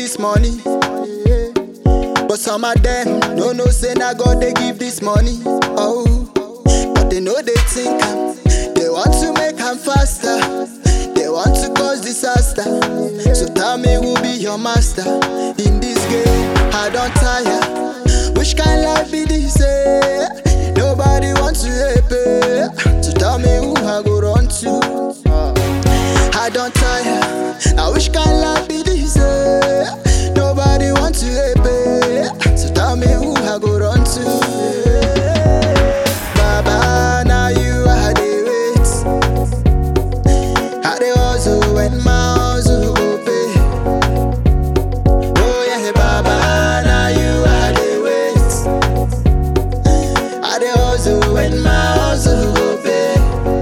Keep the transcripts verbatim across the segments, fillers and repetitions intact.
this money. But some of them don't know say na God they give this money. Oh, but they know they think am. They want to make am faster. They want to cause disaster. So tell me who be your master in this game? I don't tire. Which kind life be this? Eh? Nobody wants to help it. So tell me who I go run to. I don't tire. I wish kind life be this. Eh? Nobody wants to help it. So tell me who I go run to. Baba, now you are the wait. I the hustle when my hustle go pay. Oh yeah, Baba, now you are the wait. I the hustle when my hustle go pay.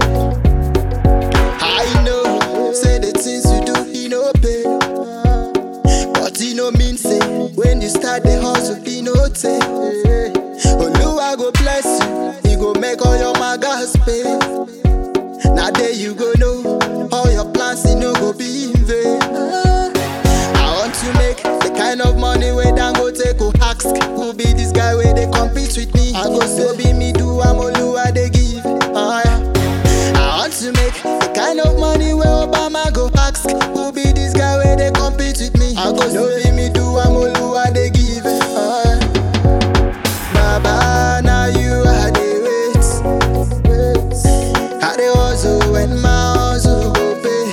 I know, say the things you do, he no pay. But he no mean say, when you start the hustle, he no take. Oluwa go bless you, he go make all your magas pay. Now there you go know, all your plans, he no go be in vain. I want to make the kind of money where Dan go take go ask, who be this guy where they compete with me? I go so be me do, I'm Oluwa they give. Oh, yeah. I want to make the kind of money where Obama go ask, who be this guy where they compete with me? I go so be me do, I'm Oluwa they give. Oh, yeah. Baba, now you are the wait. I the hustle when my hustle go pay.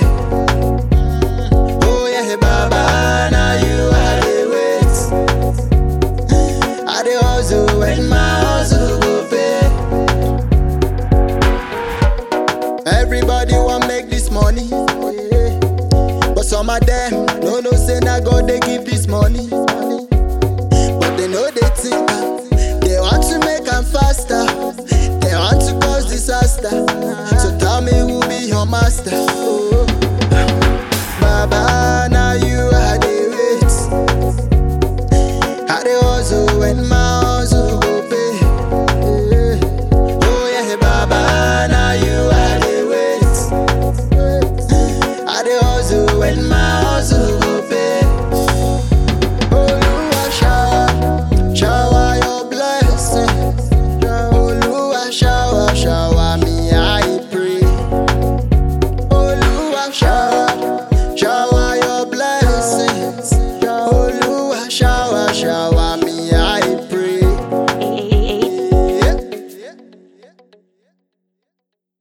Oh yeah, Baba, now you are the wait. I the hustle when my hustle go pay. Everybody want make this money, but some of them no know say na God they give this money. But they know they think am. They want to make am faster.